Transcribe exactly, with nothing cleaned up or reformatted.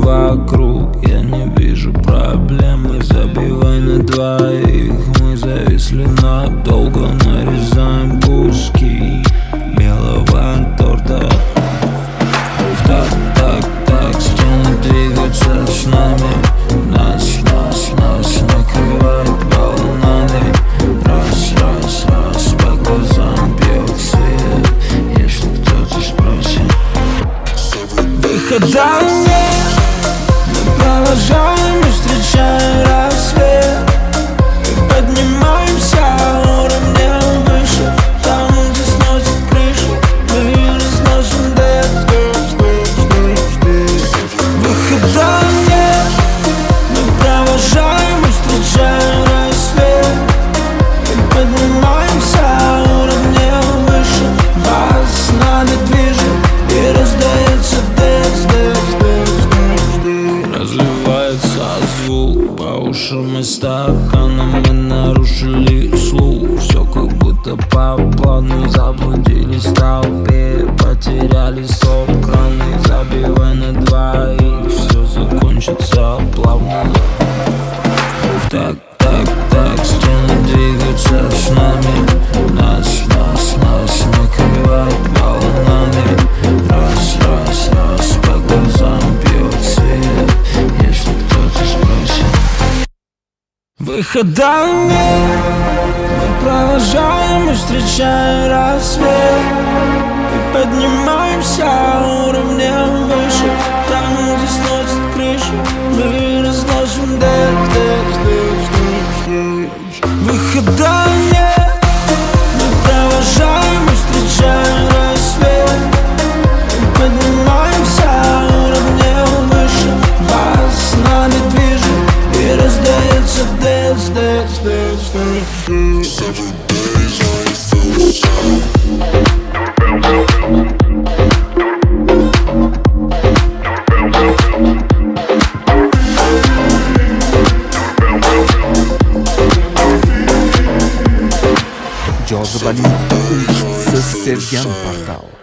вокруг, я не вижу проблемы. Забивай на двоих, мы зависли надолго. Нарезаем куски белого торта. Так, так, так, стены двигаются с нами. Нас, нас, нас накрывает волнами. Раз, раз, раз, по глазам бьет свет. Если кто-то спросит, выхода нет, мы провожаем и встречаем рассвет. И поднимаемся уровнем выше, там, где сносит крышу, мы разносим дед. Выхода нет, мы провожаем и встречаем рассвет. И поднимаемся уровнем выше, бас нами движет и раздается дец, дец, дец. Разливается звук по ушам и стаканам. Мы нарушили слух, все как будто по плану. Заблудились в толпе, потеряли стоп-краны. Забивай на двоих, все закончится плавно. Так, так, так, стены двигаются с нами. Нас, нас, нас накрывает волнами. Раз, раз, раз, по глазам бьет свет. Если кто-то спросит, выхода нет, мы провожаем и встречаем рассвет. И поднимаемся уровнем выше, там, где сносит крышу, мы разносим дец, дец, дец, дец. Выхода нет, мы провожаем и встречаем рассвет. И поднимаемся уровнем выше, бас нами движет и раздается дец, дец, дец, дец. Cazibeli nokta üç Ses Sevgen Portal.